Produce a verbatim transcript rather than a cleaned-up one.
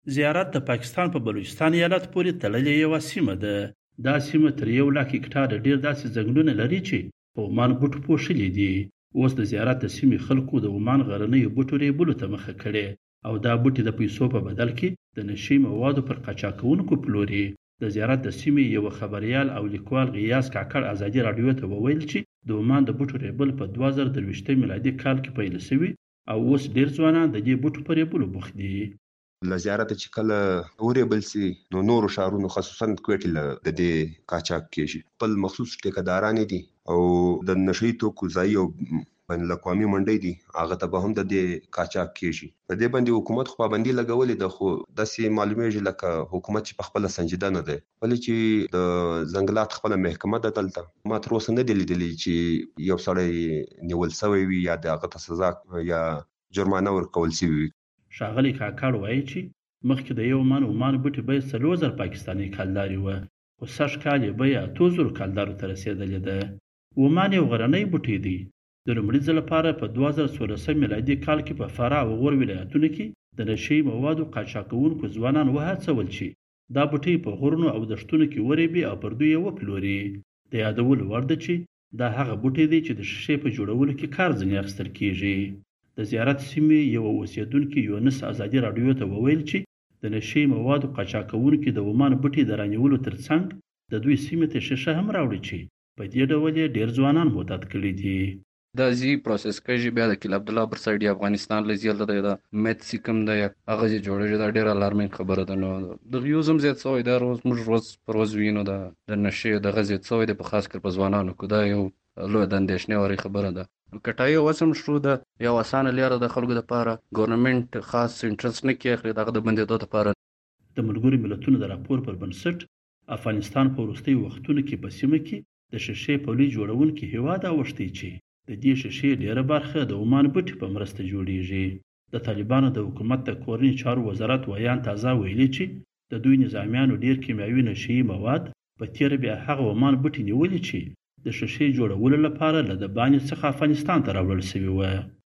زیارت د پاکستان په بلوچستان ایالت پورې تړلې یوه سیمه ده. دا سیمه تر یو لاک هکټاره ډیر داسې ځنګلونه لري چې په عمان بوټو پوښلي دي. اوس د زیارت د سیمې خلکو د عمان غرنیو بوټو ریبلو ته مخه کړې او دا بوټي د پیسو په بدل کې د نشي موادو پر قاچاقونکو پلوري. د زیارت د سیمې یو خبريال او لیکوال غیاث کاکړ ازادي رادیو ته وویل چې د عمان د بوټو ریبل په دوه زره درویشت میلادي کال کې پیل شوی او اوس ډیر ځوانان د دې بوټو په ریبلو بوخت دي. له زیارت چې کله اوریبل سي نو نورو شهرونو خصوصا کوټ له د دې قاچاق کېږي خپل مخصوص ټیکداران دي او د نشي توکو ځای او بین الاقوامي منډي دي هغه ته به هم د دې قاچاق کېږي. په دې باندې حکومت خو پابندي لګولې ده خو داسې معلومیږي لکه حکومت چې په خپل سنجیده نه ده ولې چې د ځنګلات خپل محکمه د دلته ما تر اوسه نه دی لیدلی چې یو سړی نیول شوی وي یا د هغه سزا یا جرمانه ورکول شوی وي. ښاغلی کاکړ وایي چې مخکې د یو من عمان بوټي بیه څلور زره پاکستاني کلدارې وه خو سږ کال یې بیه اتو زرو کلدارو ته رسېدلې ده. عمان یو غرنی بوټی دی. د لومړي ځل لپاره په دوه زره څوارلسم میلادي کال کې په فراه او غور ولایتونو کې د نشي موادو قاچاقونکو ځوانان وهڅول چې دا بوټي په غرونو او دښتونو کې ورېبي او پر دوی یې وپلوري. د یادولو وړ ده چې دا هغه بوټی دی چې د شیشې په جوړولو کې کار ځینې اخیستل کېږي. د زیارت سیمې یو اوسیدونکي یونس ازادي رادیو ته وویل چې د نشي موادو قاچاقونکي د عمان بوټي د رانیولو ترڅنګ د دوی سیمې ته شیشه هم راوړي چې په دې ډول یې ډیر ځوانان معتاد کړي دي. دا زی پروسس کوي بیا د کله عبد الله پر سایډ افغانستان لزیل د مت سیکم د هغه جوړه د ډیر الارمینګ خبره ده. نو د یوزم زیات سوې دا روز موږ روز پر روز وینو د د نشي د غزيت سوې د په خاص کر په ځوانانو کو دا یو لوی د اندېښنې وړي خبره ده. کټای وسم شروع ده یو اسانه لاره د خلکو لپاره ګورنمنت خاص انټرست نه کوي دغه د بندیدو لپاره. د ملګرو ملتونو د راپور پر بنسټ افغانستان په وروستي وختونو کې په سیمه کې د شیشې پولي جوړونکي هیواد اوښتي چې د دې شیشې ډیره برخه د عمان بوټي په مرسته جوړیږي. د طالبانو د حکومت د کورني چارو وزارت ویان تازه ویلي چې د دوی نظامیانو ډیر کیمیاوي نشي مواد په تیر بیا هغه عمان بوټي نیولي چې د شیشې جوړولو لپاره له د باندې څخه افغانستان ته راوړل شوی و.